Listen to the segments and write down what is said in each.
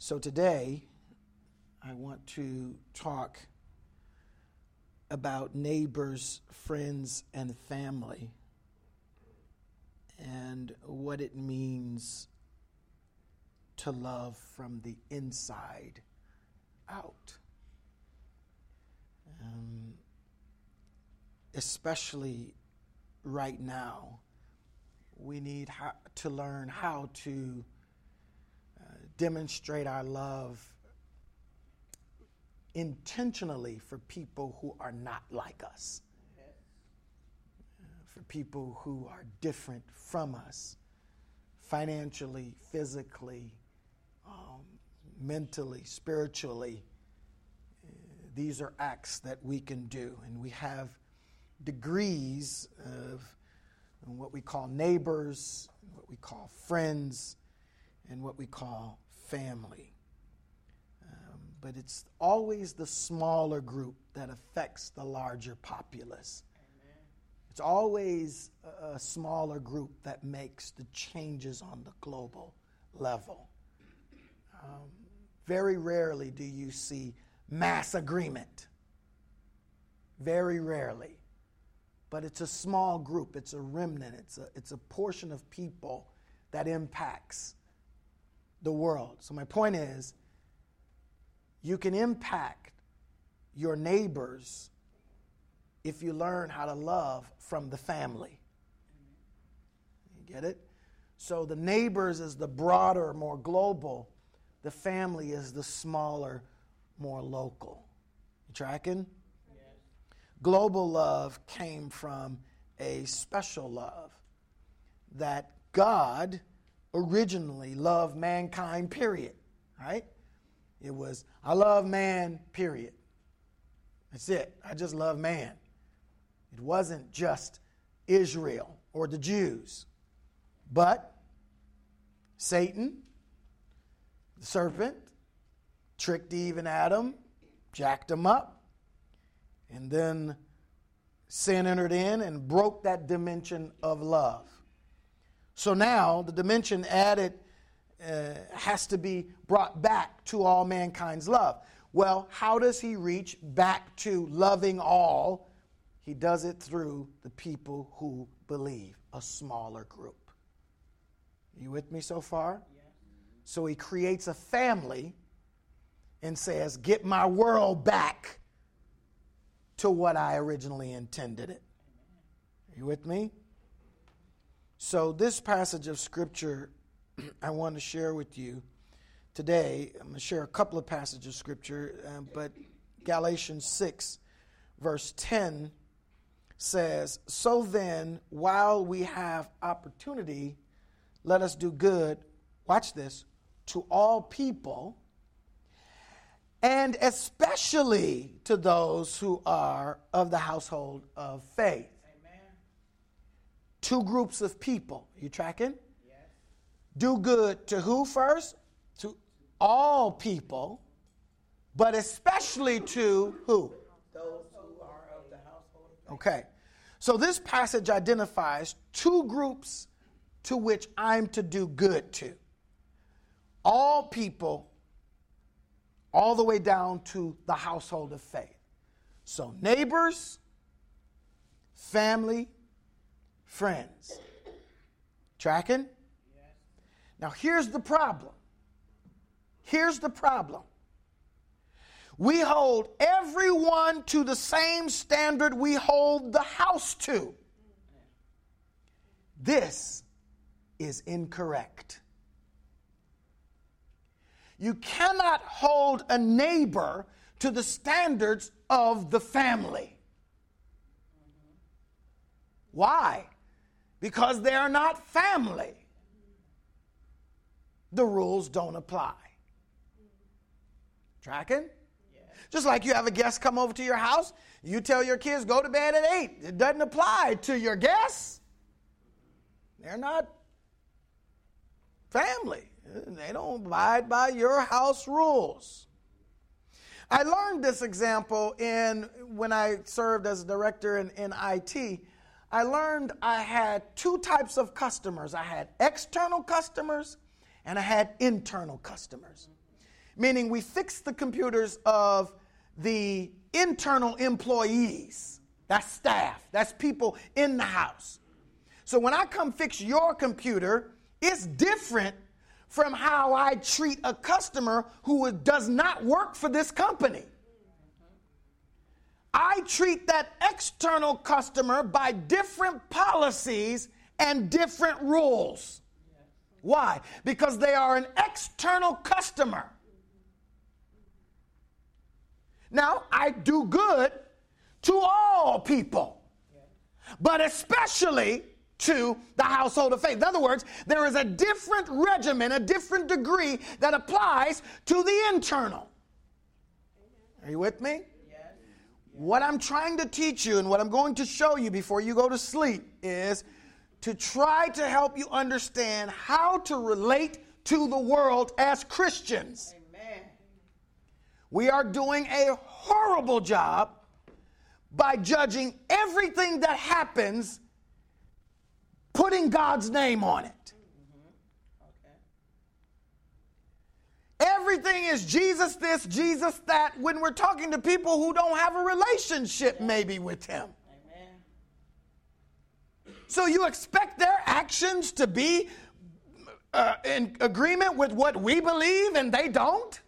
So today, I want to talk about neighbors, friends, and family, and what it means to love from the inside out. Especially right now, we need to learn how to demonstrate our love intentionally for people who are not like us, for people who are different from us, financially, physically, mentally, spiritually. These are acts that we can do, and we have degrees of what we call neighbors, what we call friends, and what we call family. But it's always the smaller group that affects the larger populace. Amen. It's always a smaller group that makes the changes on the global level. Very rarely do you see mass agreement. Very rarely. But it's a small group. It's a remnant. It's a portion of people that impacts the world. So my point is, you can impact your neighbors if you learn how to love from the family. You get it? So the neighbors is the broader, more global. The family is the smaller, more local. You tracking? Yes. Global love came from a special love that God originally loved mankind, period. Right? It was, I love man, period. That's it. I just love man. It wasn't just Israel or the Jews. But Satan, the serpent, tricked Eve and Adam, jacked them up, and then sin entered in and broke that dimension of love. So now the dimension added has to be brought back to all mankind's love. Well, how does he reach back to loving all? He does it through the people who believe, a smaller group. You with me so far? Yeah. So he creates a family and says, get my world back to what I originally intended it. You with me? So this passage of Scripture I want to share with you today. I'm going to share a couple of passages of Scripture, but Galatians 6, verse 10 says, so then, while we have opportunity, let us do good, watch this, to all people, and especially to those who are of the household of faith. Amen. Two groups of people. You tracking? Yes. Do good to who first? To all people, but especially to who? Those who are of the household of faith. Okay. So this passage identifies two groups to which I'm to do good to. All people, all the way down to the household of faith. So neighbors, family, friends. Tracking? Yes. Now here's the problem. Here's the problem. We hold everyone to the same standard we hold the house to. This is incorrect. You cannot hold a neighbor to the standards of the family. Why? Because they are not family. The rules don't apply. Tracking? Yeah. Just like you have a guest come over to your house, you tell your kids, go to bed at 8. It doesn't apply to your guests. They're not family. They don't abide by your house rules. I learned this example when I served as a director in IT. I learned I had two types of customers. I had external customers and I had internal customers. meaning we fix the computers of the internal employees. That's staff. That's people in the house. So when I come fix your computer, it's different from how I treat a customer who does not work for this company. I treat that external customer by different policies and different rules. Why? Because they are an external customer. Now, I do good to all people, but especially to the household of faith. In other words, there is a different regimen, a different degree that applies to the internal. Are you with me? What I'm trying to teach you and what I'm going to show you before you go to sleep is to try to help you understand how to relate to the world as Christians. Amen. We are doing a horrible job by judging everything that happens, putting God's name on it. Everything is Jesus this, Jesus that, when we're talking to people who don't have a relationship maybe with him. Amen. So you expect their actions to be in agreement with what we believe and they don't?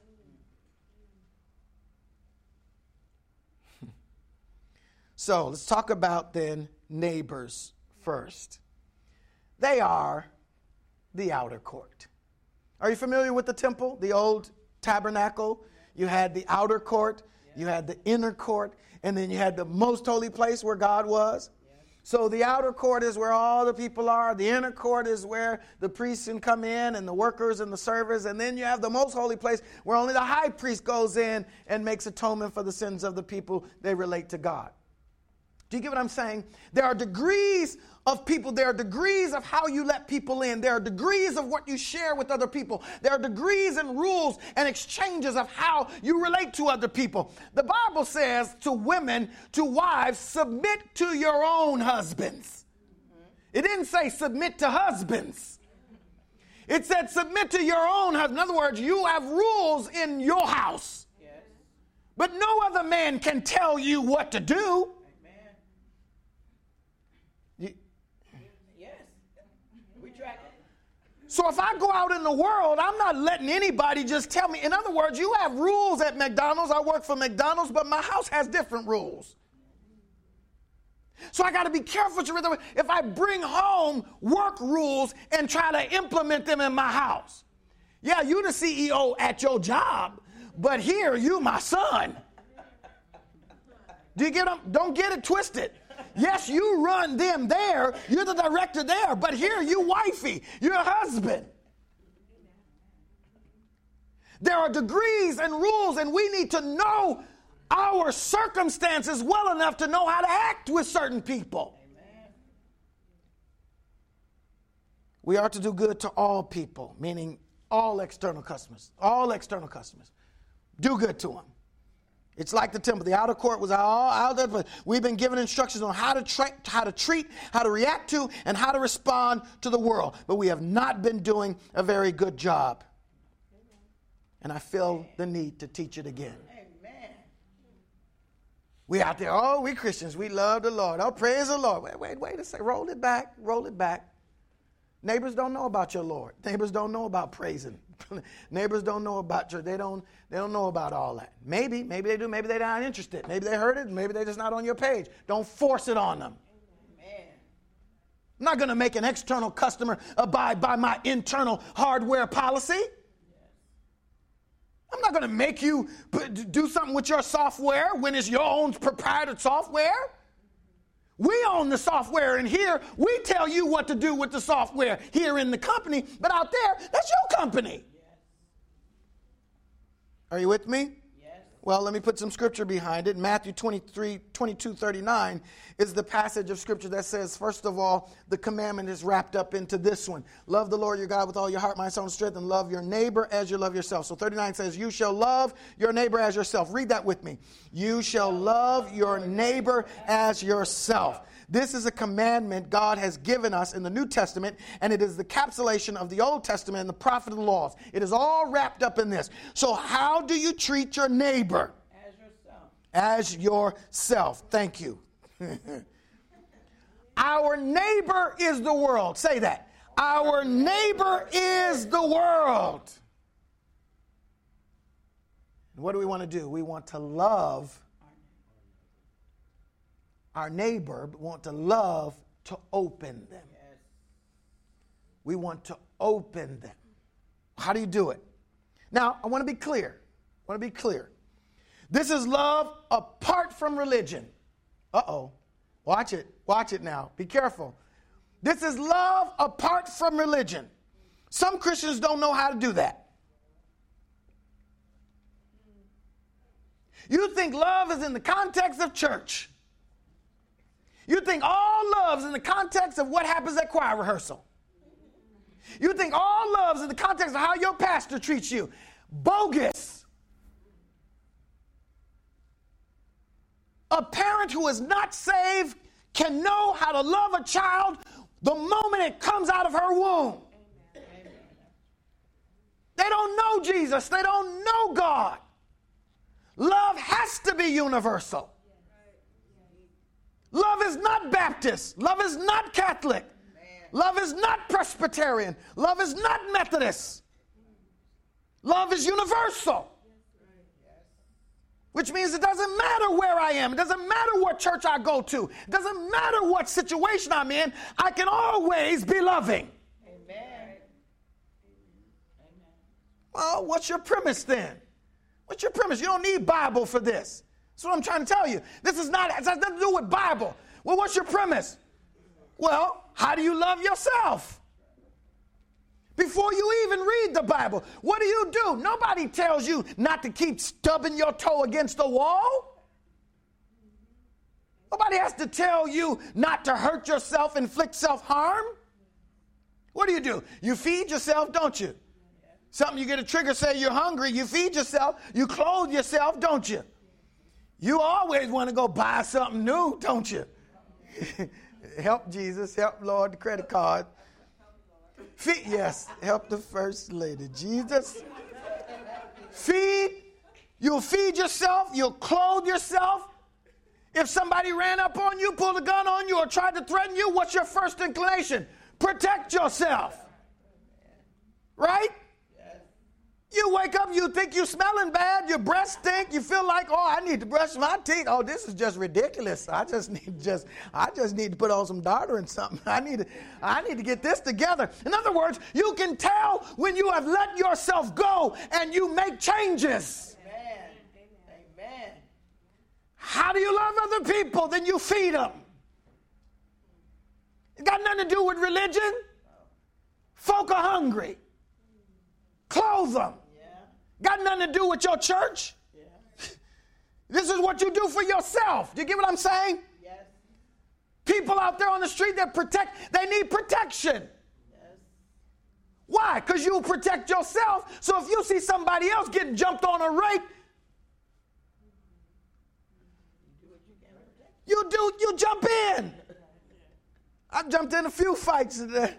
So let's talk about then neighbors first. They are the outer court. Are you familiar with the temple, the old tabernacle? You had the outer court, you had the inner court, and then you had the most holy place where God was. So the outer court is where all the people are. The inner court is where the priests can come in and the workers and the servers. And then you have the most holy place where only the high priest goes in and makes atonement for the sins of the people. They relate to God. Do you get what I'm saying? There are degrees of people. There are degrees of how you let people in. There are degrees of what you share with other people. There are degrees and rules and exchanges of how you relate to other people. The Bible says to women, to wives, submit to your own husbands. It didn't say submit to husbands. It said submit to your own husband. In other words, you have rules in your house. Yes. But no other man can tell you what to do. So if I go out in the world, I'm not letting anybody just tell me. In other words, you have rules at McDonald's. I work for McDonald's, but my house has different rules. So I got to be careful. If I bring home work rules and try to implement them in my house. Yeah, you the CEO at your job, but here you my son. Do you get them? Don't get it twisted. Yes, you run them there. You're the director there. But here, you wifey. You're a husband. There are degrees and rules, and we need to know our circumstances well enough to know how to act with certain people. Amen. We are to do good to all people, meaning all external customers. All external customers. Do good to them. It's like the temple. The outer court was all out there, but we've been given instructions on how to treat, how to react to, and how to respond to the world. But we have not been doing a very good job. And I feel the need to teach it again. Amen. We out there, oh, we Christians, we love the Lord. Oh, praise the Lord. Wait a second. Roll it back. Neighbors don't know about your Lord. Neighbors don't know about praising. Neighbors don't know about church. They don't know about all that. Maybe they do. Maybe they're not interested. Maybe they heard it. Maybe they're just not on your page. Don't force it on them. Amen. I'm not going to make an external customer abide by my internal hardware policy. I'm not going to make you do something with your software when it's your own proprietary software. We own the software, and here we tell you what to do with the software here in the company, but out there, that's your company. Yes. Are you with me? Yes. Well, let me put some scripture behind it. Matthew 22:39 is the passage of scripture that says, first of all, the commandment is wrapped up into this one. Love the Lord your God with all your heart, mind, soul, and strength, and love your neighbor as you love yourself. So 39 says, you shall love your neighbor as yourself. Read that with me. You shall love your neighbor as yourself. This is a commandment God has given us in the New Testament, and it is the encapsulation of the Old Testament and the prophet of the laws. It is all wrapped up in this. So how do you treat your neighbor? As yourself. As yourself. Thank you. Our neighbor is the world. Say that. Our neighbor is the world. What do we want to do? We want to love our neighbor, but want to love to open them. We want to open them. How do you do it? Now, I want to be clear. This is love apart from religion. Uh-oh. Watch it. Watch it now. Be careful. This is love apart from religion. Some Christians don't know how to do that. You think love is in the context of church. You think all love is in the context of what happens at choir rehearsal. You think all love is in the context of how your pastor treats you. Bogus. A parent who is not saved can know how to love a child the moment it comes out of her womb. They don't know Jesus. They don't know God. Love has to be universal. Love is not Baptist. Love is not Catholic. Love is not Presbyterian. Love is not Methodist. Love is universal. Which means it doesn't matter where I am. It doesn't matter what church I go to. It doesn't matter what situation I'm in. I can always be loving. Amen. Well, what's your premise then? What's your premise? You don't need Bible for this. That's what I'm trying to tell you. It has nothing to do with Bible. Well, what's your premise? Well, how do you love yourself? Before you even read the Bible, what do? Nobody tells you not to keep stubbing your toe against the wall. Nobody has to tell you not to hurt yourself, inflict self-harm. What do? You feed yourself, don't you? Something you get a trigger, say you're hungry, you feed yourself, you clothe yourself, don't you? You always want to go buy something new, don't you? Help Jesus, help Lord, the credit card. Yes, help the first lady. Jesus. You'll feed yourself, you'll clothe yourself. If somebody ran up on you, pulled a gun on you, or tried to threaten you, what's your first inclination? Protect yourself. Right? You wake up, you think you're smelling bad, your breath stink, you feel like, oh, I need to brush my teeth. Oh, this is just ridiculous. I just need to put on some deodorant or something. I need to get this together. In other words, you can tell when you have let yourself go and you make changes. Amen. How do you love other people? Then you feed them. It got nothing to do with religion. Folk are hungry. Clothe them. Got nothing to do with your church. Yeah. This is what you do for yourself. Do you get what I'm saying? Yes. People out there on the street they need protection. Yes. Why? Because you'll protect yourself. So if you see somebody else getting jumped on a rake, you jump in. I've jumped in a few fights today.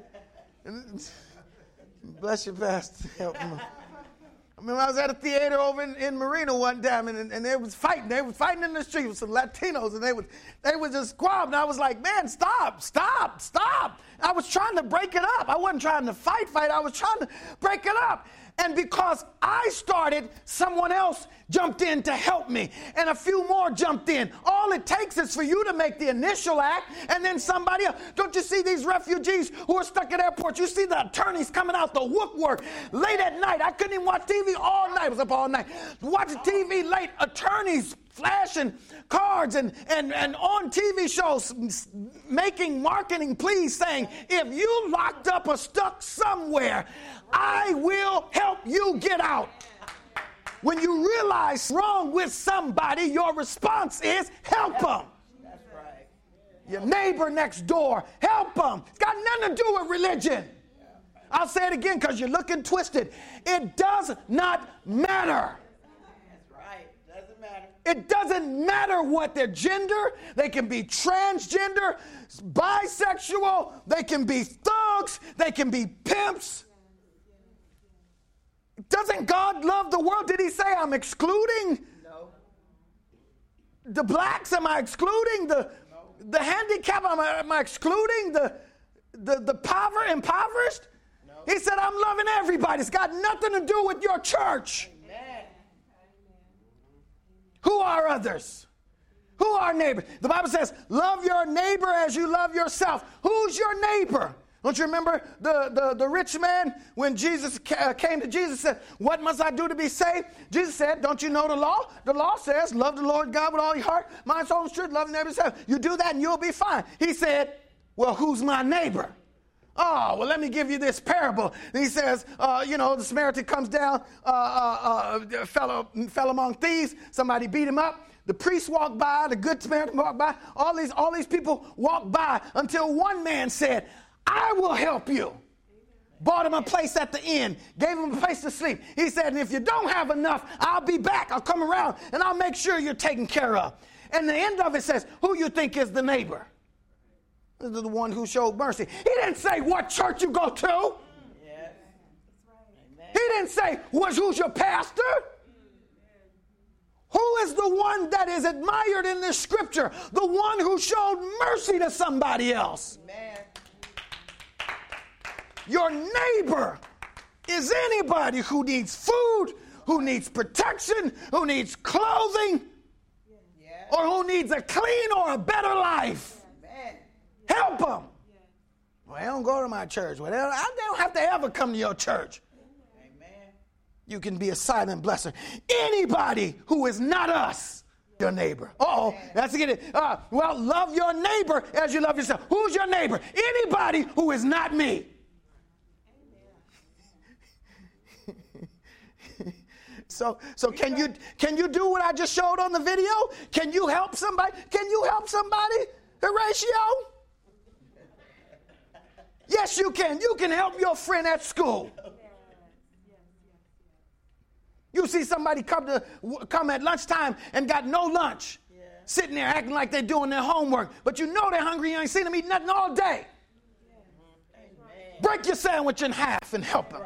Bless you, Pastor. Help me. I mean, I was at a theater over in Marina one time, and they was fighting. They was fighting in the street with some Latinos, and they was just squabbling. I was like, man, stop. I was trying to break it up. I wasn't trying to fight. I was trying to break it up. And because I started, someone else jumped in to help me, and a few more jumped in. All it takes is for you to make the initial act, and then somebody else. Don't you see these refugees who are stuck at airports? You see the attorneys coming out the woodwork late at night. I couldn't even watch TV all night. I was up all night. Watching TV late. Attorneys flashing cards and on TV shows making marketing pleas saying, if you locked up or stuck somewhere, I will help you get out. When you realize wrong with somebody, your response is help them. That's right. Your neighbor next door, help them. It's got nothing to do with religion. I'll say it again because you're looking twisted. It does not matter. That's right. Doesn't matter. It doesn't matter what their gender. They can be transgender, bisexual, they can be thugs, they can be pimps. Doesn't God love the world? Did he say I'm excluding the blacks? Am I excluding the handicapped? Am I excluding the impoverished? No. He said I'm loving everybody. It's got nothing to do with your church. Amen. Who are others? Who are neighbors? The Bible says, love your neighbor as you love yourself. Who's your neighbor? Don't you remember the rich man when Jesus came to Jesus and said, what must I do to be saved? Jesus said, don't you know the law? The law says, love the Lord God with all your heart, mind, soul, and strength, love neighbor as yourself. You do that and you'll be fine. He said, well, who's my neighbor? Oh, well, let me give you this parable. And he says, the Samaritan comes down, fell among thieves. Somebody beat him up. The priest walked by. The good Samaritan walked by. All these people walked by until one man said, I will help you. Bought him a place at the inn. Gave him a place to sleep. He said, and if you don't have enough, I'll be back. I'll come around and I'll make sure you're taken care of. And the end of it says, who you think is the neighbor? The one who showed mercy. He didn't say what church you go to. Yes. He didn't say who's your pastor. Who is the one that is admired in this scripture? The one who showed mercy to somebody else. Amen. Your neighbor is anybody who needs food, who needs protection, who needs clothing, or who needs a clean or a better life. Help them. Well, they don't go to my church. Well, they don't have to ever come to your church. Amen. You can be a silent blesser. Anybody who is not us, your neighbor. That's it. Well, love your neighbor as you love yourself. Who's your neighbor? Anybody who is not me. So can you do what I just showed on the video? Can you help somebody? Can you help somebody, Horatio? Yes, you can. You can help your friend at school. You see somebody come at lunchtime and got no lunch, sitting there acting like they're doing their homework, but you know they're hungry. You ain't seen them eat nothing all day. Break your sandwich in half and help them.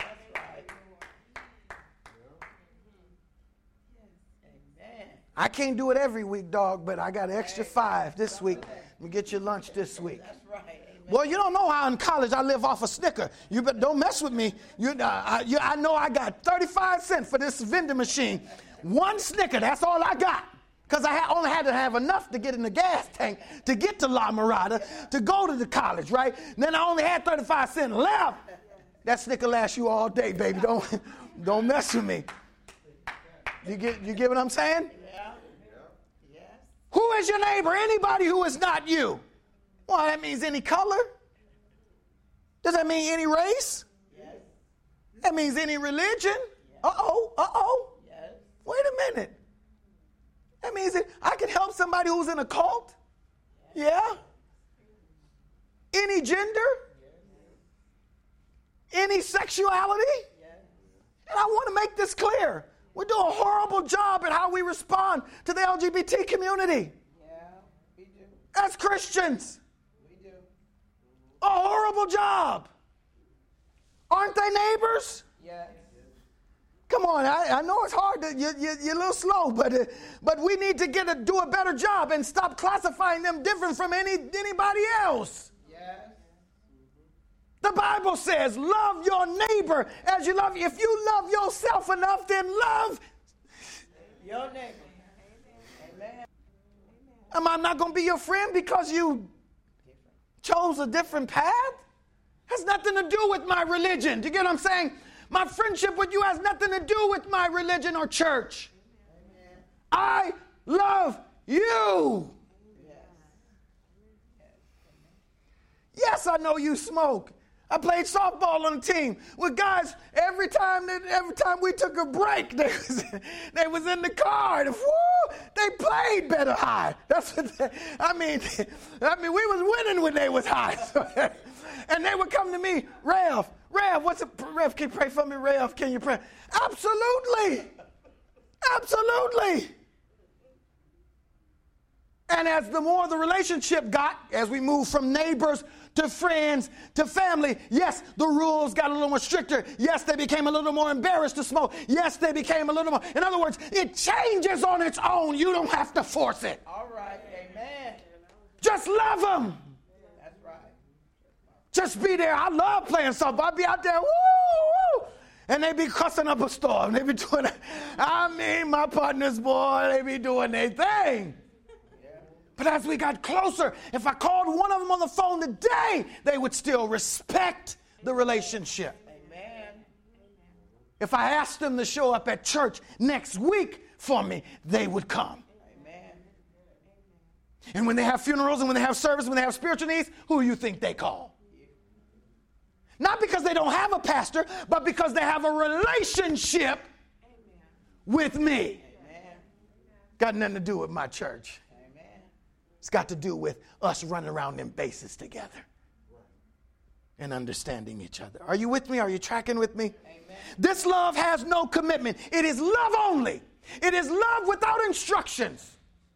I can't do it every week, dog, but I got an extra 5 this week. Let me get your lunch this week. That's right. Well, you don't know how in college I live off a Snicker. You don't mess with me. I know I got 35 cents for this vending machine. 1 Snicker, that's all I got. Because I only had to have enough to get in the gas tank to get to La Mirada to go to the college, right? And then I only had 35 cents left. That Snicker lasts you all day, baby. Don't mess with me. You get what I'm saying? Yeah. Yes. Who is your neighbor? Anybody who is not you. Well, that means any color. Does that mean any race? Yes. That means any religion. Yes. Yes. Wait a minute. That means that I can help somebody who's in a cult. Yes. Yeah. Any gender. Yes. Any sexuality. Yes. And I want to make this clear. We do a horrible job at how we respond to the LGBT community. Yeah, we do. As Christians. A horrible job. Aren't they neighbors? Yes. Come on, I know it's hard. You're a little slow, but we need to do a better job and stop classifying them different from anybody else. Yes. The Bible says, love your neighbor as you love. If you love yourself enough, then love your neighbor. Amen. Am I not going to be your friend because you chose a different path? Has nothing to do with my religion. Do you get what I'm saying? My friendship with you has nothing to do with my religion or church. Amen. I love you. Yes, I know you smoke. I played softball on the team with guys. Every time we took a break, they was in the car. And, they played better high. That's what I mean, we was winning when they was high. And they would come to me, Rev, what's it? Rev, can you pray for me? Rev, can you pray? Absolutely. And as the more the relationship got, as we moved from neighbors to friends to family, yes, the rules got a little more stricter. Yes, they became a little more embarrassed to smoke. Yes, they became a little more. In other words, it changes on its own. You don't have to force it. All right. Amen. Just love them. That's right. Just be there. I love playing softball. I'd be out there, woo, woo. And they be cussing up a storm. They be doing it. I mean, my partners, boy, they be doing their thing. But as we got closer, if I called one of them on the phone today, they would still respect the relationship. Amen. If I asked them to show up at church next week for me, they would come. Amen. And when they have funerals and when they have service, when they have spiritual needs, who do you think they call? Not because they don't have a pastor, but because they have a relationship with me. Amen. Got nothing to do with my church. It's got to do with us running around them bases together and understanding each other. Are you with me? Are you tracking with me? Amen. This love has no commitment. It is love only. It is love without instructions.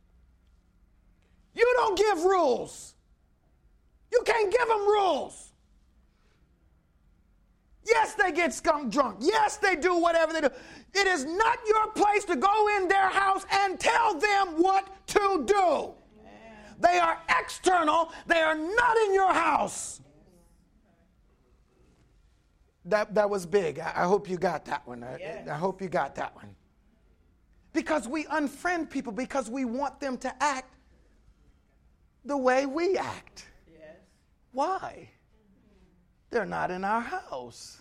You don't give rules. You can't give them rules. Yes, they get skunk drunk. Yes, they do whatever they do. It is not your place to go in their house and tell them what to do. They are external. They are not in your house. That was big. I hope you got that one. Yes. I hope you got that one. Because we unfriend people because we want them to act the way we act. Yes. Why? They're not in our house.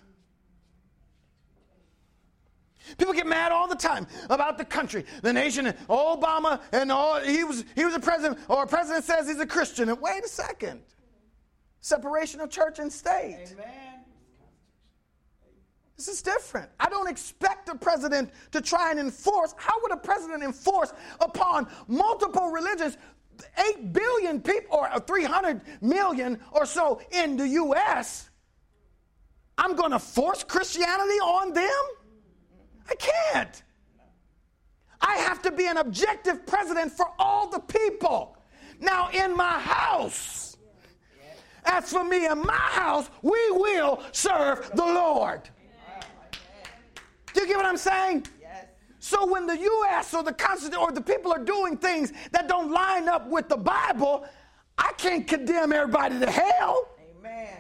People get mad all the time about the country, the nation, and Obama, and all. He was a president, or a president says he's a Christian. And wait a second. Separation of church and state. Amen. This is different. I don't expect a president to try and enforce. How would a president enforce upon multiple religions, 8 billion people, or 300 million or so in the U.S.? I'm going to force Christianity on them? I can't. I have to be an objective president for all the people. Now, in my house, as for me and my house, we will serve the Lord. Do you get what I'm saying? Yes. So when the U.S. or the Constitution or the people are doing things that don't line up with the Bible, I can't condemn everybody to hell. Amen.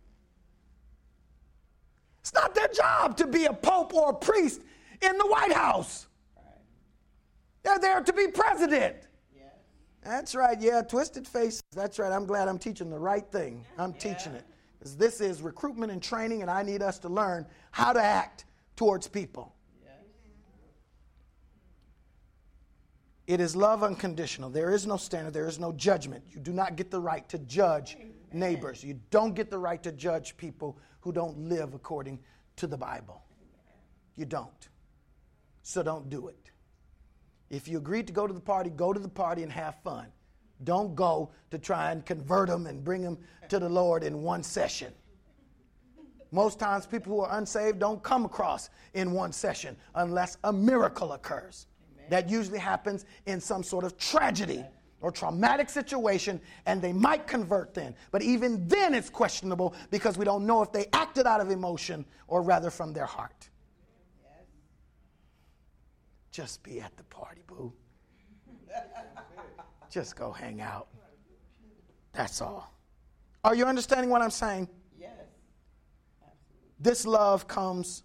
It's not their job to be a pope or a priest in the White House. Right. They're there to be president. Yes. That's right. Yeah, twisted faces. That's right. I'm glad I'm teaching the right thing. I'm teaching it. Because this is recruitment and training, and I need us to learn how to act towards people. Yes. It is love unconditional. There is no standard. There is no judgment. You do not get the right to judge neighbors. You don't get the right to judge people who don't live according to the Bible. You don't. So don't do it. If you agreed to go to the party and have fun. Don't go to try and convert them and bring them to the Lord in one session. Most times people who are unsaved don't come across in one session unless a miracle occurs. Amen. That usually happens in some sort of tragedy or traumatic situation, and they might convert then. But even then it's questionable because we don't know if they acted out of emotion or rather from their heart. Yes. Just be at the party, boo. Just go hang out. That's all. Are you understanding what I'm saying? Yes. This love comes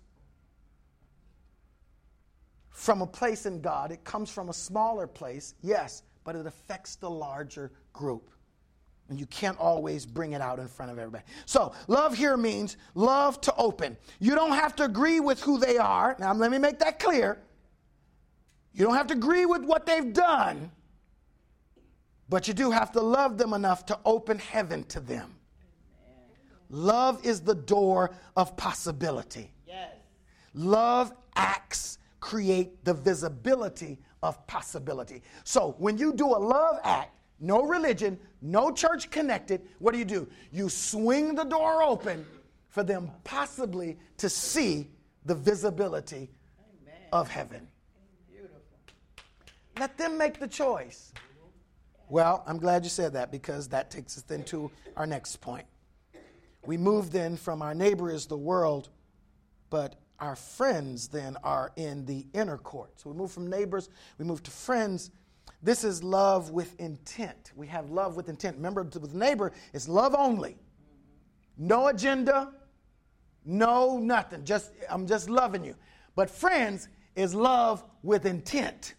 from a place in God. It comes from a smaller place, yes, but it affects the larger group. And you can't always bring it out in front of everybody. So, love here means love to open. You don't have to agree with who they are. Now, let me make that clear. You don't have to agree with what they've done, but you do have to love them enough to open heaven to them. Love is the door of possibility. Yes. Love acts create the visibility of possibility. So when you do a love act, no religion, no church connected, what do? You swing the door open for them possibly to see the visibility of heaven. Beautiful. Let them make the choice. Well, I'm glad you said that because that takes us then to our next point. We move then from our neighbor is the world, but our friends then are in the inner court. So we move from neighbors, we move to friends. This is love with intent. We have love with intent. Remember, with neighbor, it's love only. No agenda, no nothing. I'm just loving you. But friends is love with intent.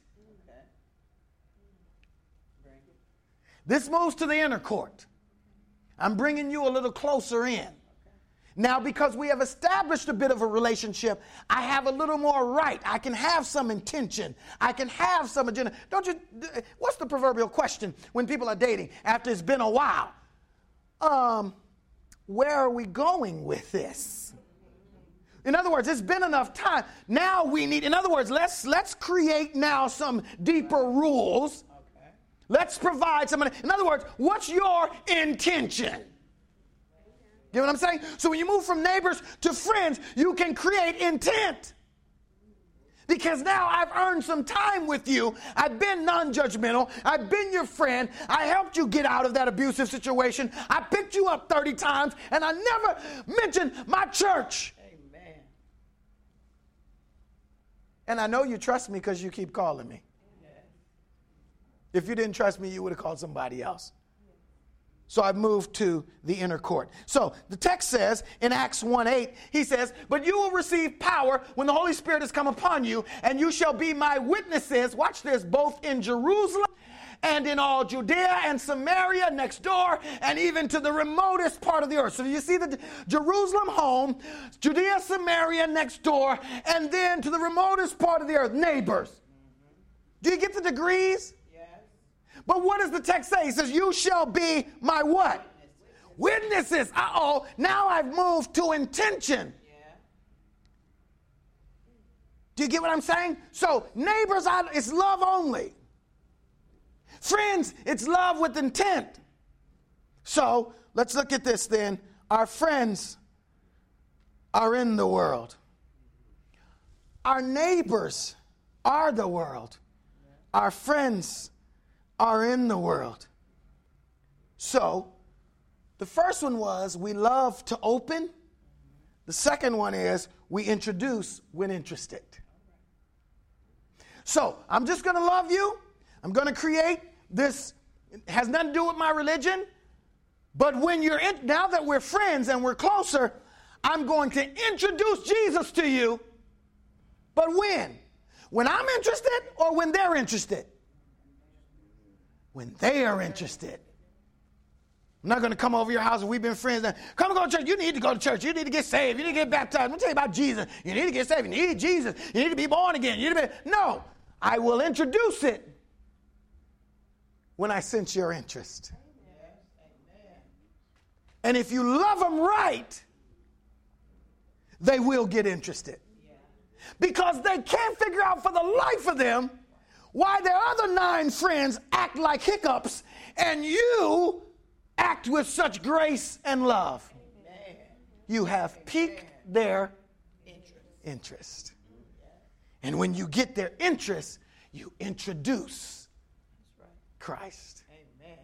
This moves to the inner court. I'm bringing you a little closer in. Now, because we have established a bit of a relationship, I have a little more right. I can have some intention. I can have some agenda. What's the proverbial question when people are dating after it's been a while? Where are we going with this? In other words, it's been enough time. Now let's create now some deeper rules. Let's provide some. In other words, what's your intention? You know what I'm saying? So when you move from neighbors to friends, you can create intent. Because now I've earned some time with you. I've been non-judgmental. I've been your friend. I helped you get out of that abusive situation. I picked you up 30 times, and I never mentioned my church. Amen. And I know you trust me because you keep calling me. If you didn't trust me, you would have called somebody else. So I've moved to the inner court. So the text says in Acts 1:8, he says, but you will receive power when the Holy Spirit has come upon you, and you shall be my witnesses, watch this, both in Jerusalem and in all Judea and Samaria next door, and even to the remotest part of the earth. So you see the Jerusalem home, Judea, Samaria next door, and then to the remotest part of the earth, neighbors. Do you get the degrees? But what does the text say? He says, you shall be my what? Witnesses. Uh-oh. Now I've moved to intention. Do you get what I'm saying? So neighbors, it's love only. Friends, it's love with intent. So let's look at this then. Our friends are in the world. Our neighbors are the world. Our friends are in the world. So, the first one was we love to open. The second one is we introduce when interested. So, I'm just going to love you. I'm going to create this. It has nothing to do with my religion. But when now that we're friends and we're closer, I'm going to introduce Jesus to you. But when? When I'm interested or when they're interested? When they are interested. I'm not going to come over your house and we've been friends. Come and go to church. You need to go to church. You need to get saved. You need to get baptized. I'm going to tell you about Jesus. You need to get saved. You need Jesus. You need to be born again. No, I will introduce it when I sense your interest. And if you love them right, they will get interested. Because they can't figure out for the life of them why their other 9 friends act like hiccups and you act with such grace and love. Amen. You have piqued their interest. And when you get their interest, you introduce Christ. Amen.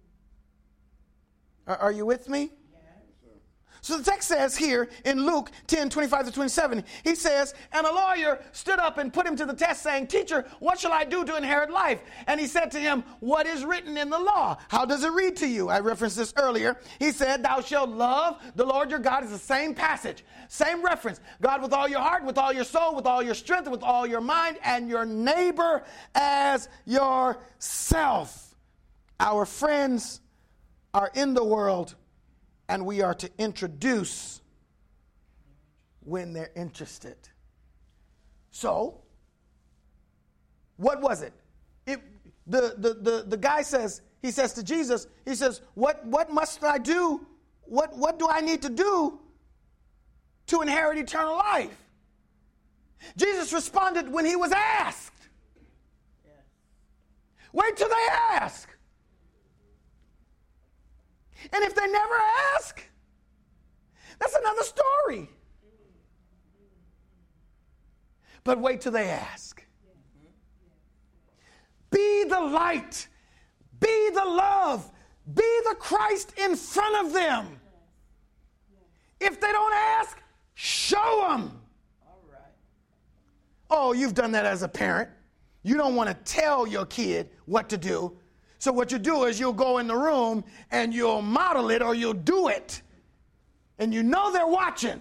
Are you with me? So the text says here in Luke 10:25-27, he says, and a lawyer stood up and put him to the test saying, teacher, what shall I do to inherit life? And he said to him, what is written in the law? How does it read to you? I referenced this earlier. He said, thou shalt love the Lord your God. Is the same passage, same reference. God with all your heart, with all your soul, with all your strength, with all your mind, and your neighbor as yourself. Our friends are in the world, and we are to introduce when they're interested. So, what was it? The guy says, he says to Jesus, he says, what must I do? What do I need to do to inherit eternal life? Jesus responded when he was asked. Wait till they ask. And if they never ask, that's another story. But wait till they ask. Be the light. Be the love. Be the Christ in front of them. If they don't ask, show them. All right. Oh, you've done that as a parent. You don't want to tell your kid what to do. So what you do is you'll go in the room and you'll model it or you'll do it. And you know they're watching.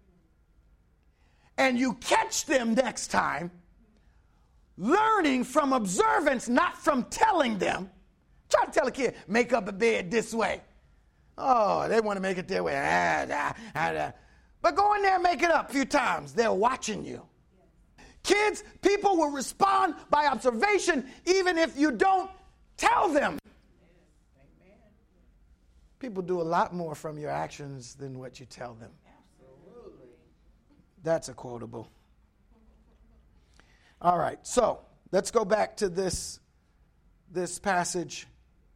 And you catch them next time, learning from observance, not from telling them. Try to tell a kid, make up a bed this way. Oh, they want to make it their way. But go in there and make it up a few times. They're watching you. Kids, people will respond by observation even if you don't tell them. People do a lot more from your actions than what you tell them. Absolutely. That's a quotable. All right, so let's go back to this passage.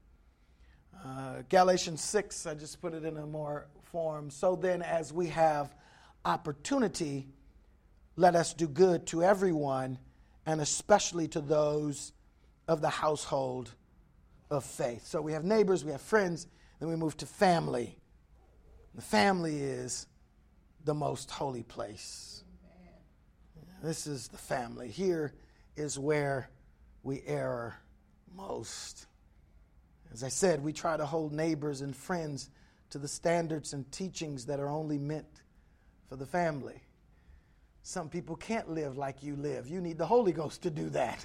Galatians 6, I just put it in a more form. So then, as we have opportunity, let us do good to everyone, and especially to those of the household of faith. So we have neighbors, we have friends, then we move to family. The family is the most holy place. This is the family. Here is where we err most. As I said, we try to hold neighbors and friends to the standards and teachings that are only meant for the family. Some people can't live like you live. You need the Holy Ghost to do that.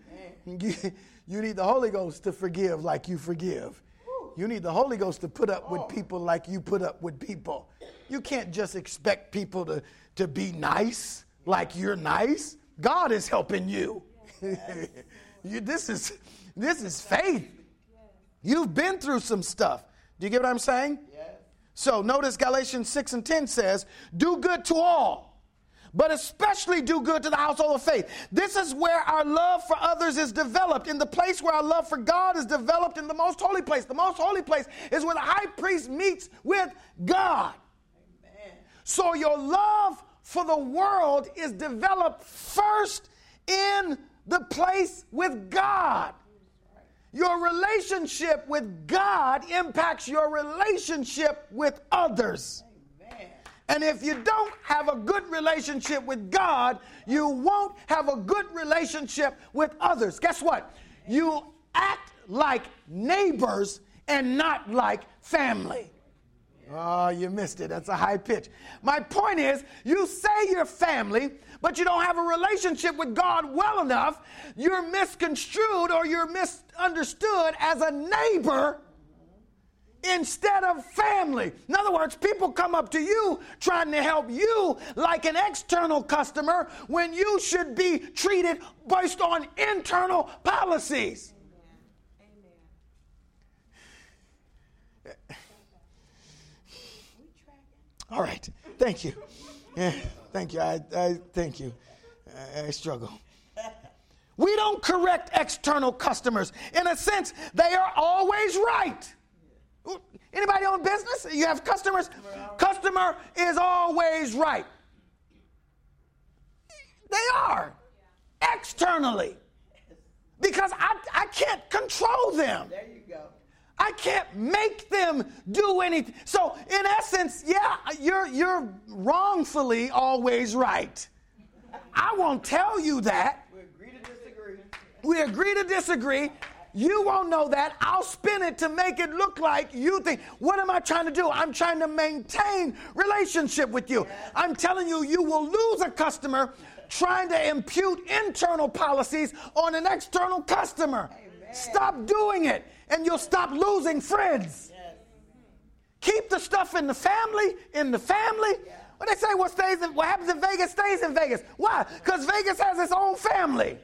You need the Holy Ghost to forgive like you forgive. You need the Holy Ghost to put up with people like you put up with people. You can't just expect people to be nice like you're nice. God is helping you. This is faith. You've been through some stuff. Do you get what I'm saying? Yes. So notice Galatians 6 and 10 says, do good to all, but especially do good to the household of faith. This is where our love for others is developed, in the place where our love for God is developed, in the most holy place. The most holy place is where the high priest meets with God. Amen. So your love for the world is developed first in the place with God. Your relationship with God impacts your relationship with others. Amen. And if you don't have a good relationship with God, you won't have a good relationship with others. Guess what? You act like neighbors and not like family. Oh, you missed it. That's a high pitch. My point is, you say you're family, but you don't have a relationship with God well enough. You're misconstrued or you're misunderstood as a neighbor instead of family. In other words, people come up to you trying to help you like an external customer when you should be treated based on internal policies. Amen. All right. Thank you. Yeah, thank you. I thank you. I struggle. We don't correct external customers. In a sense, they are always right. Anybody own business? You have customers? Customer is always right. They are. Externally. Because I can't control them. There you go. I can't make them do anything. So, in essence, yeah, you're wrongfully always right. I won't tell you that. We agree to disagree. We agree to disagree. You won't know that. I'll spin it to make it look like you think. What am I trying to do? I'm trying to maintain relationship with you. I'm telling you, you will lose a customer trying to impute internal policies on an external customer. Amen. Stop doing it, and you'll stop losing friends. Yes. Keep the stuff in the family, Yeah. What they say, what happens in Vegas stays in Vegas. Why? Because Vegas has its own family.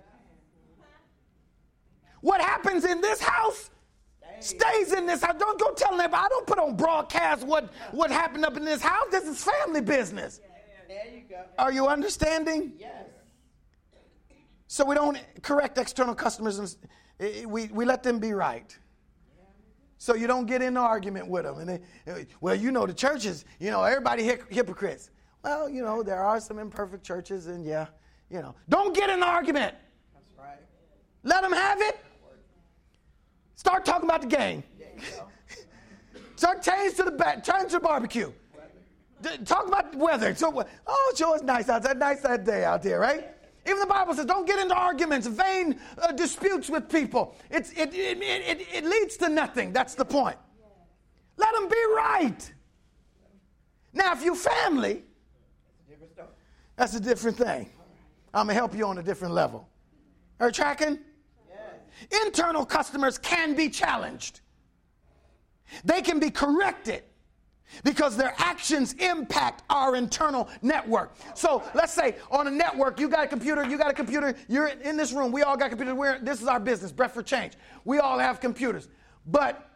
What happens in this house stays in this house. Don't go tell anybody. I don't put on broadcast what happened up in this house. This is family business. There you go. Are you understanding? Yes. So we don't correct external customers. And we let them be right. So you don't get in an argument with them. And the churches, everybody hypocrites. Well, there are some imperfect churches, and don't get in an argument. That's right. Let them have it. Start talking about the game. There you go. Start change to the barbecue. Talk about the weather. So, oh, sure, it's nice outside. Nice that day out there, right? Even the Bible says, don't get into arguments, vain disputes with people. It leads to nothing. That's the point. Let them be right. Now, if you family, that's a different thing. I'm going to help you on a different level. Are you tracking? Yes. Internal customers can be challenged. They can be corrected because their actions impact our internal network. So let's say on a network, you got a computer, you're in this room, we all got computers, this is our business, Breath for Change. We all have computers. But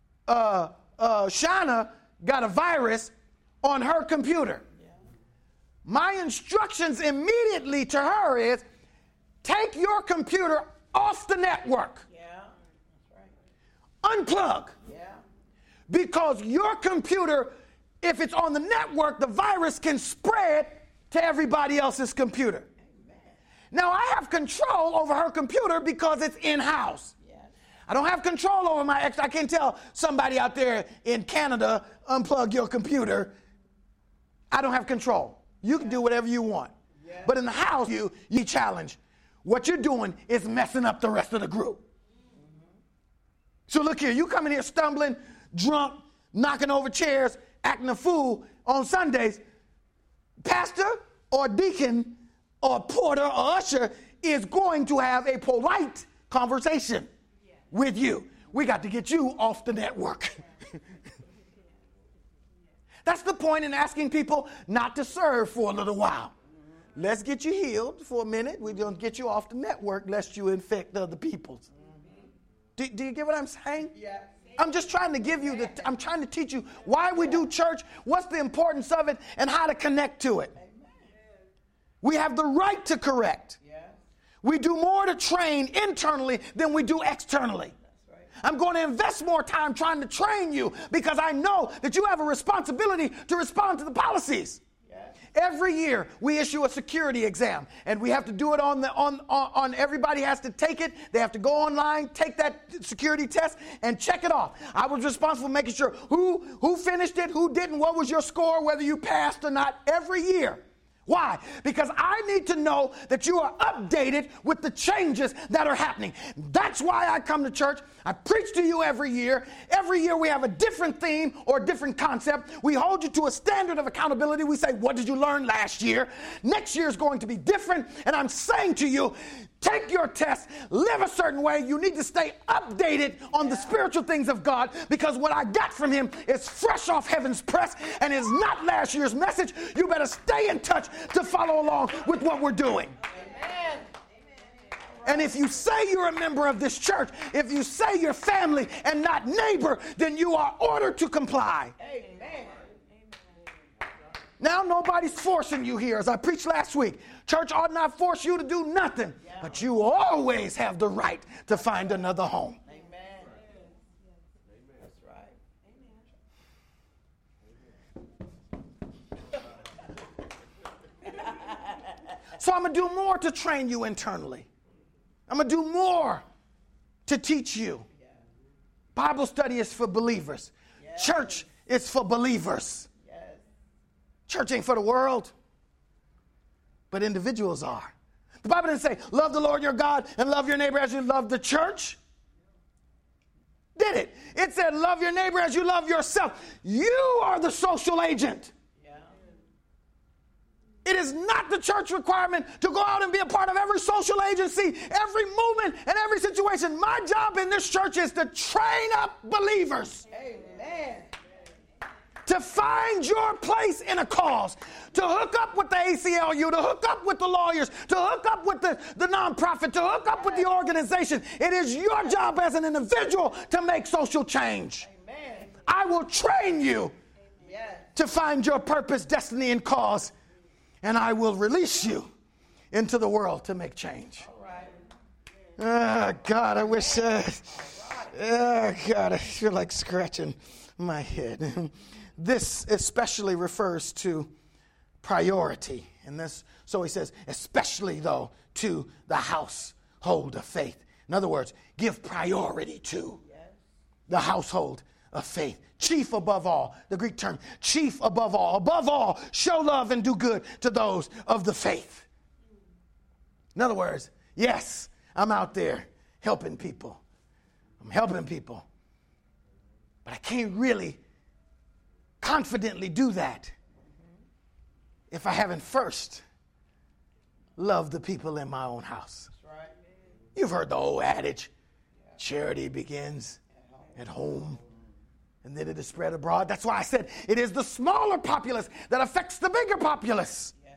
Shauna got a virus on her computer. My instructions immediately to her is, take your computer off the network. Yeah, that's right. Unplug. Yeah. Because your computer, if it's on the network, the virus can spread to everybody else's computer. Amen. Now, I have control over her computer because it's in-house. Yes. I don't have control over my I can't tell somebody out there in Canada, unplug your computer. I don't have control. You can do whatever you want. Yes. But in the house, you challenge. What you're doing is messing up the rest of the group. Mm-hmm. So look here, you come in here stumbling, drunk, knocking over chairs, acting a fool on Sundays. Pastor or deacon or porter or usher is going to have a polite conversation with you. We got to get you off the network. That's the point in asking people not to serve for a little while. Let's get you healed for a minute. We're going to get you off the network lest you infect other people. Do you get what I'm saying? Yeah. I'm just trying to give you I'm trying to teach you why we do church, what's the importance of it, and how to connect to it. We have the right to correct. We do more to train internally than we do externally. I'm going to invest more time trying to train you because I know that you have a responsibility to respond to the policies. Every year we issue a security exam, and we have to do it on everybody has to take it. They have to go online, take that security test, and check it off. I was responsible for making sure who finished it, who didn't, what was your score, whether you passed or not, every year. Why? Because I need to know that you are updated with the changes that are happening. That's why I come to church. I preach to you every year. Every year we have a different theme or a different concept. We hold you to a standard of accountability. We say, what did you learn last year? Next year is going to be different. And I'm saying to you, take your test, live a certain way. You need to stay updated on the spiritual things of God because what I got from him is fresh off heaven's press and is not last year's message. You better stay in touch to follow along with what we're doing. Amen. And if you say you're a member of this church, if you say you're family and not neighbor, then you are ordered to comply. Amen. Now nobody's forcing you here. As I preached last week, church ought not force you to do nothing, but you always have the right to find another home. Amen. That's right. So I'm going to do more to train you internally. I'm going to do more to teach you. Bible study is for believers. Church is for believers. Church ain't for the world, but individuals are. The Bible didn't say, love the Lord your God and love your neighbor as you love the church. Did it? It said, love your neighbor as you love yourself. You are the social agent. It is not the church requirement to go out and be a part of every social agency, every movement, and every situation. My job in this church is to train up believers. Amen. To find your place in a cause, to hook up with the ACLU, to hook up with the lawyers, to hook up with the nonprofit, to hook up with the organization. It is your job as an individual to make social change. Amen. I will train you to find your purpose, destiny, and cause, and I will release you into the world to make change. All right. Oh, God, I wish... oh, God, I feel like scratching my head. This especially refers to priority. And this, so he says, especially, though, to the household of faith. In other words, give priority to the household of faith. Chief above all, the Greek term, chief above all, show love and do good to those of the faith. In other words, yes, I'm out there helping people. I'm helping people. But I can't really confidently do that if I haven't first loved the people in my own house. That's right. You've heard the old adage, charity begins at home, and then it is spread abroad. That's why I said it is the smaller populace that affects the bigger populace. Yes.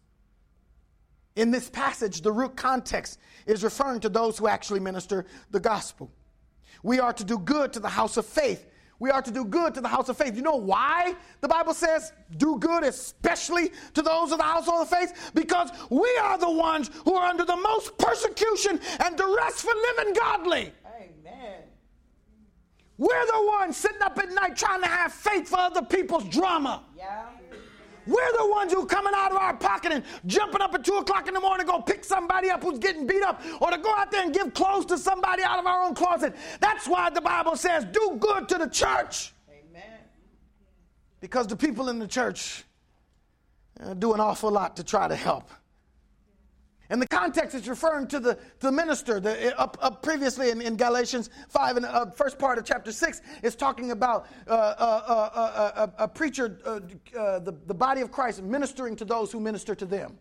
In this passage, the root context is referring to those who actually minister the gospel. We are to do good to the house of faith. We are to do good to the house of faith. You know why the Bible says do good, especially to those of the household of faith? Because we are the ones who are under the most persecution and duress for living godly. Amen. We're the ones sitting up at night trying to have faith for other people's drama. Yeah. We're the ones who are coming out of our pocket and jumping up at 2 o'clock in the morning to go pick somebody up who's getting beat up, or to go out there and give clothes to somebody out of our own closet. That's why the Bible says do good to the church. Amen. Because the people in the church do an awful lot to try to help. And the context is referring to the minister. Up previously in Galatians 5, and the first part of chapter 6 is talking about a preacher, the body of Christ ministering to those who minister to them.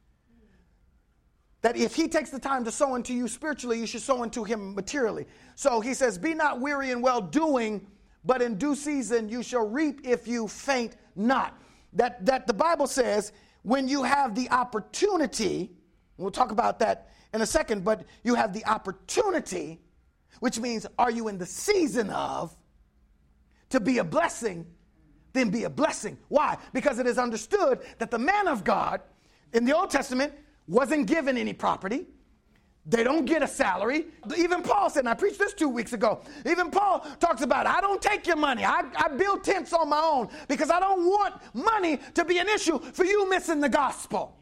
That if he takes the time to sow into you spiritually, you should sow into him materially. So he says, be not weary in well doing, but in due season you shall reap if you faint not. That the Bible says when you have the opportunity, we'll talk about that in a second, but you have the opportunity, which means are you in the season of, to be a blessing, then be a blessing. Why? Because it is understood that the man of God in the Old Testament wasn't given any property. They don't get a salary. Even Paul said, and I preached this 2 weeks ago, even Paul talks about, I don't take your money. I build tents on my own because I don't want money to be an issue for you missing the gospel.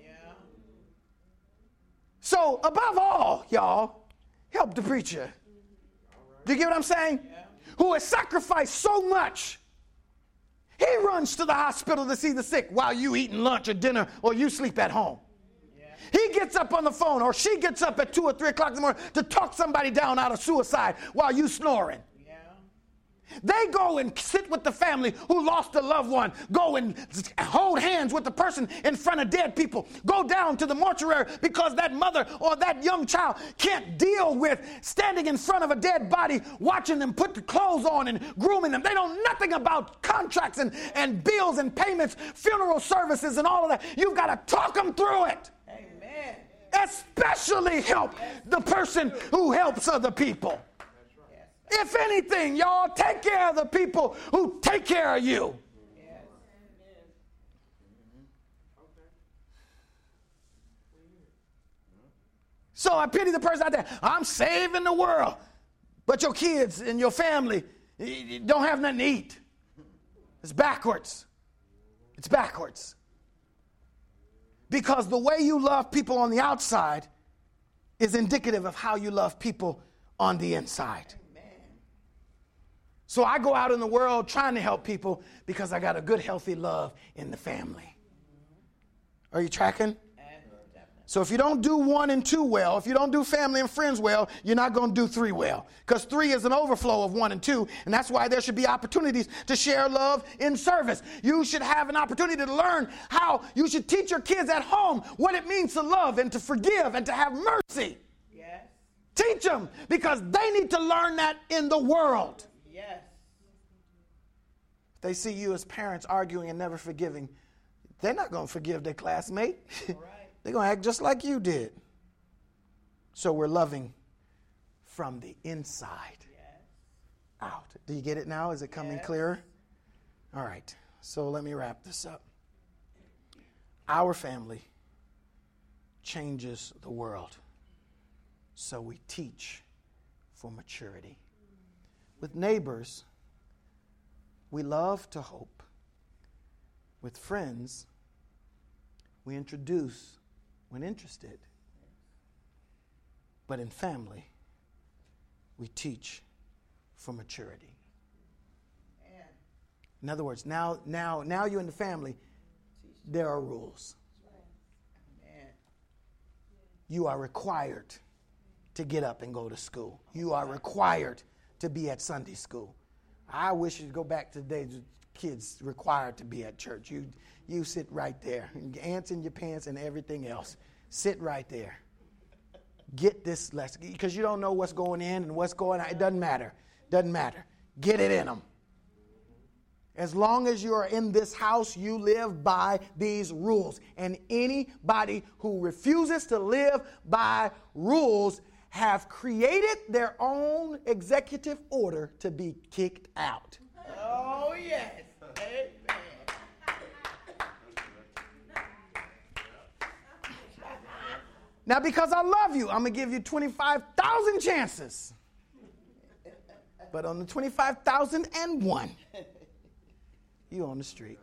So, above all, y'all, help the preacher. Do you get what I'm saying? Yeah. Who has sacrificed so much. He runs to the hospital to see the sick while you eating lunch or dinner or you sleep at home. Yeah. He gets up on the phone, or she gets up at 2 or 3 o'clock in the morning to talk somebody down out of suicide while you snoring. They go and sit with the family who lost a loved one. Go and hold hands with the person in front of dead people. Go down to the mortuary because that mother or that young child can't deal with standing in front of a dead body, watching them put the clothes on and grooming them. They know nothing about contracts and bills and payments, funeral services and all of that. You've got to talk them through it. Amen. Especially help the person who helps other people. If anything, y'all, take care of the people who take care of you. Yes. So I pity the person out there. I'm saving the world, but your kids and your family don't have nothing to eat. It's backwards. It's backwards. Because the way you love people on the outside is indicative of how you love people on the inside. So I go out in the world trying to help people because I got a good, healthy love in the family. Are you tracking? So if you don't do 1 and 2 well, if you don't do family and friends well, you're not going to do 3 well. Because 3 is an overflow of 1 and 2. And that's why there should be opportunities to share love in service. You should have an opportunity to learn how you should teach your kids at home what it means to love and to forgive and to have mercy. Yes. Teach them, because they need to learn that in the world. Yes. They see you as parents arguing and never forgiving, they're not going to forgive their classmate. Right. They're going to act just like you did. So we're loving from the inside out. Do you get it now? Is it coming clearer? All right. So let me wrap this up. Our family changes the world. So we teach for maturity. With neighbors, we love to hope. With friends, we introduce when interested. But in family, we teach for maturity. In other words, now you're in the family, there are rules. You are required to get up and go to school. You are required to be at Sunday school. I wish you'd go back to the days when kids required to be at church. You sit right there, ants in your pants and everything else. Sit right there. Get this lesson, because you don't know what's going in and what's going out. It doesn't matter. Doesn't matter. Get it in them. As long as you are in this house, you live by these rules. And anybody who refuses to live by rules have created their own executive order to be kicked out. Oh, yes. Amen. Now, because I love you, I'm going to give you 25,000 chances. But on the 25,001, you on the street.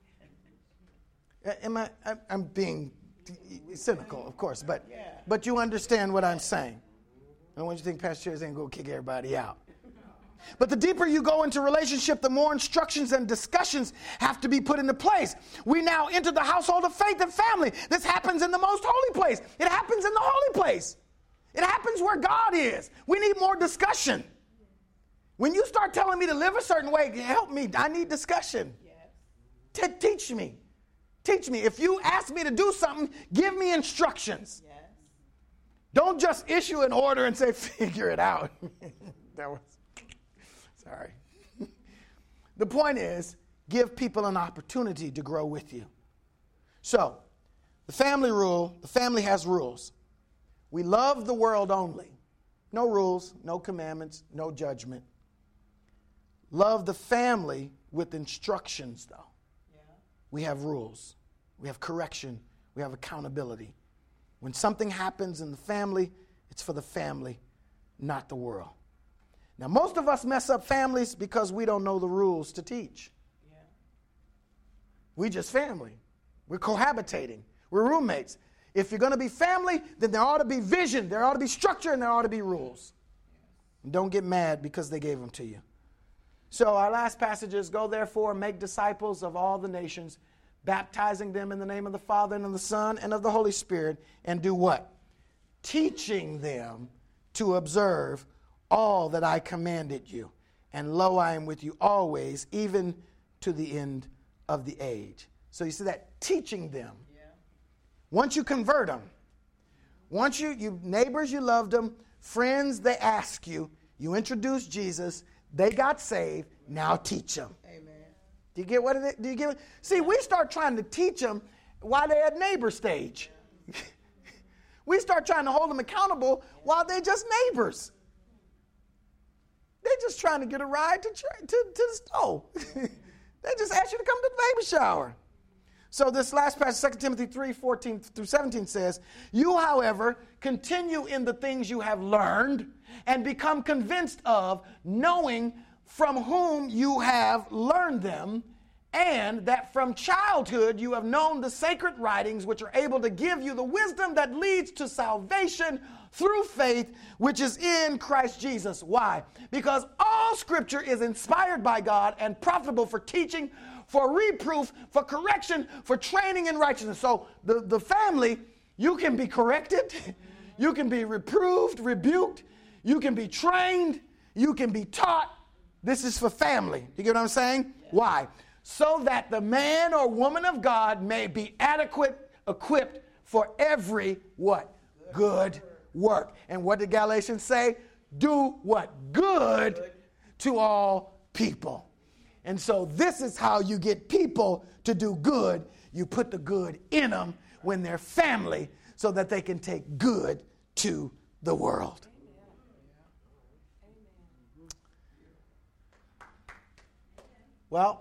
I'm being cynical, of course, but you understand what I'm saying. I don't want you to think Pastor Cherry's ain't going to kick everybody out. But the deeper you go into relationship, the more instructions and discussions have to be put into place. We now enter the household of faith and family. This happens in the most holy place. It happens in the holy place. It happens where God is. We need more discussion. When you start telling me to live a certain way, help me. I need discussion. Yes. Teach me. Teach me. If you ask me to do something, give me instructions. Yes. Don't just issue an order and say, figure it out. Sorry. The point is, give people an opportunity to grow with you. So, the family has rules. We love the world only. No rules, no commandments, no judgment. Love the family with instructions, though. Yeah. We have rules. We have correction. We have accountability. When something happens in the family, it's for the family, not the world. Now, most of us mess up families because we don't know the rules to teach. Yeah. We just family. We're cohabitating. We're roommates. If you're going to be family, then there ought to be vision, there ought to be structure, and there ought to be rules. And don't get mad because they gave them to you. So our last passage is, go therefore, make disciples of all the nations, baptizing them in the name of the Father and of the Son and of the Holy Spirit, and do what? Teaching them to observe all that I commanded you. And lo, I am with you always, even to the end of the age. So you see that? Teaching them. Yeah. Once you convert them, once you neighbors, you loved them, friends, they ask you, you introduce Jesus, they got saved, now teach them. Amen. Do you get what it is? Do you get it? See, we start trying to teach them while they're at neighbor stage. We start trying to hold them accountable while they're just neighbors. They're just trying to get a ride to the stove. They just ask you to come to the baby shower. So this last passage, 2 Timothy 3:14-17 says, you, however, continue in the things you have learned and become convinced of, knowing from whom you have learned them, and that from childhood you have known the sacred writings, which are able to give you the wisdom that leads to salvation through faith, which is in Christ Jesus. Why? Because all Scripture is inspired by God and profitable for teaching, for reproof, for correction, for training in righteousness. So the family, you can be corrected, you can be reproved, rebuked, you can be trained, you can be taught. This is for family. You get what I'm saying? Yeah. Why? So that the man or woman of God may be adequate, equipped for every what? Good work. And what did Galatians say? Do what? Good to all people. And so this is how you get people to do good. You put the good in them when they're family so that they can take good to the world. Well,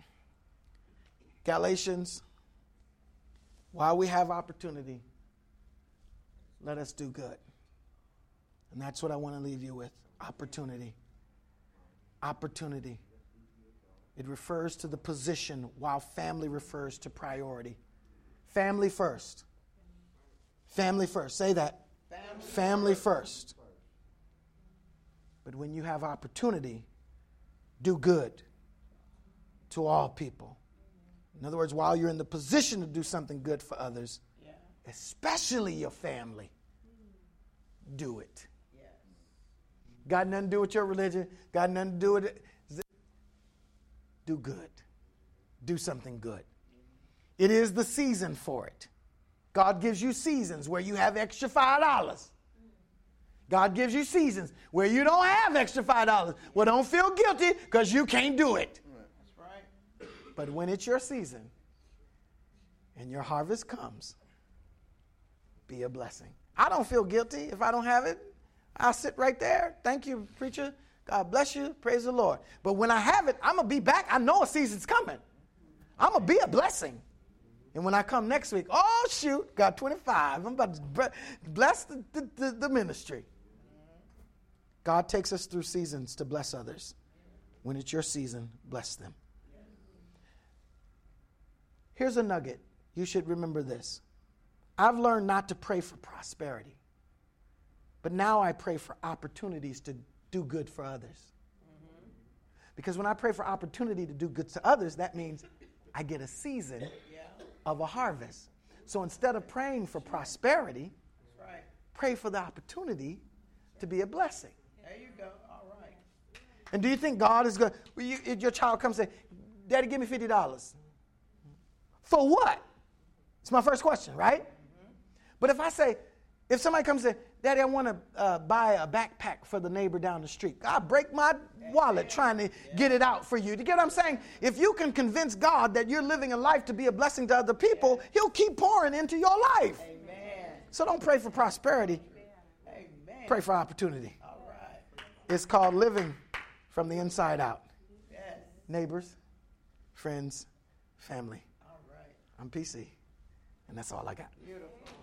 Galatians, while we have opportunity, let us do good. And that's what I want to leave you with. Opportunity. Opportunity. It refers to the position, while family refers to priority. Family first. Family first. Say that. Family first. But when you have opportunity, do good to all people. In other words, while you're in the position to do something good for others, especially your family, do it. Got nothing to do with your religion. Got nothing to do with it. Do good. Do something good. It is the season for it. God gives you seasons where you have extra $5. God gives you seasons where you don't have extra $5. Well, don't feel guilty because you can't do it. That's right. But when it's your season and your harvest comes, be a blessing. I don't feel guilty if I don't have it. I'll sit right there. Thank you, preacher. God bless you. Praise the Lord. But when I have it, I'm going to be back. I know a season's coming. I'm going to be a blessing. And when I come next week, oh, shoot, got 25. I'm about to bless the ministry. God takes us through seasons to bless others. When it's your season, bless them. Here's a nugget. You should remember this. I've learned not to pray for prosperity. But now I pray for opportunities to do good for others. Because when I pray for opportunity to do good to others, that means I get a season of a harvest. So instead of praying for prosperity, pray for the opportunity to be a blessing. There you go. All right. And do you think God is going to, your child comes and say, Daddy, give me $50. For what? It's my first question, right? But if I say, if somebody comes and say, Daddy, I want to buy a backpack for the neighbor down the street. I break my wallet trying to get it out for you. Do you get what I'm saying? If you can convince God that you're living a life to be a blessing to other people, he'll keep pouring into your life. Amen. So don't pray for prosperity. Amen. Pray for opportunity. All right. It's called living from the inside out. Yes. Neighbors, friends, family. All right. I'm PC, and that's all I got. Beautiful.